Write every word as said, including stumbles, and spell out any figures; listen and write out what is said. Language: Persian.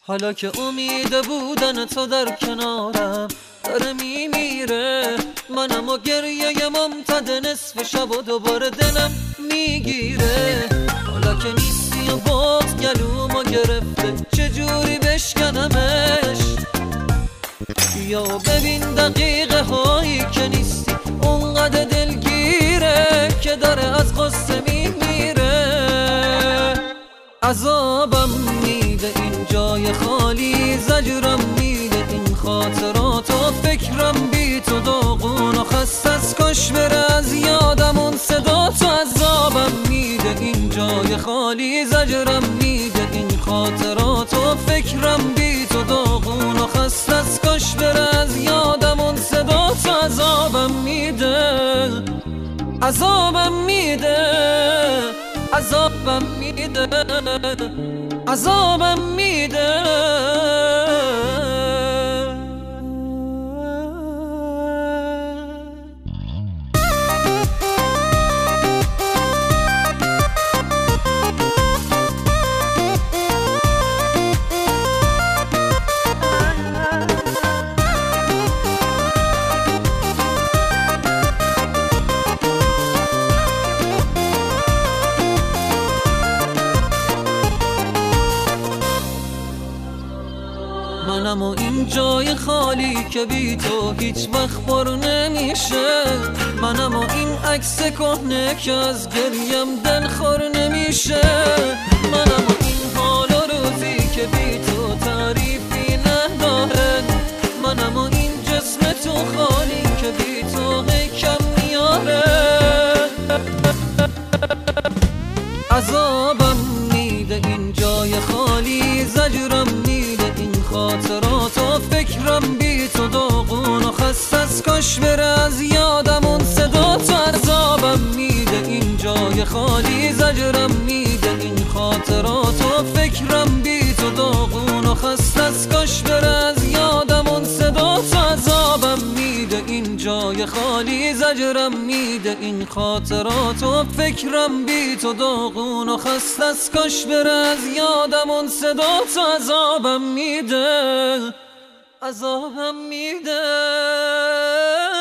حالا که امید بودن تو در کنارم داره میمیره، منم و گریه ممتد نصف شب و دوباره دلم میگیره. حالا که نیستی و باز گلومو گرفته چجوری بشکنمش؟ بیا و ببین دقیقه هایی که نیستی اونقدر دلگیره که داره از غصه میمیره. عذابم میده این جای خالی، زجرم میده این خاطرات و فکرم بی تو داغون و خسته از کاش بره از یادم اون صدا تو. عذابم میده این جای خالی، زجرم میده این خاطرات و فکرم بی تو داغون و خسته از کاش بره از یادم اون صدا تو. عذابم میده، عذابم میده، عذابم میده، عذابم میده. منم و این جای خالی که بی تو هیچ وقت پر نمیشه، منم و این عکس کهنه که از گریم دلخور نمیشه، منم و این حال و روزی که بی تو تعریفی نداره، منم و این جسم تو خالی که بی تو کم میاره. عذابم میده این جای خالی، زجرم میده این خاطرات و فکرم بی تو داغون و خسته از کاش بره از یادم اون صدا تو. عذابم میده این جای خالی، زجرم میده این خاطرات و فکرم بی تو داغون و خسته از کاش بره از یادم اون صدا تو. عذابم میده این جای خالی، زجرم میده این خاطرات و فکرم بی تو داغون و خسته از کاش بره از یادم اون صدا تو. عذابم میده، عذابم میده.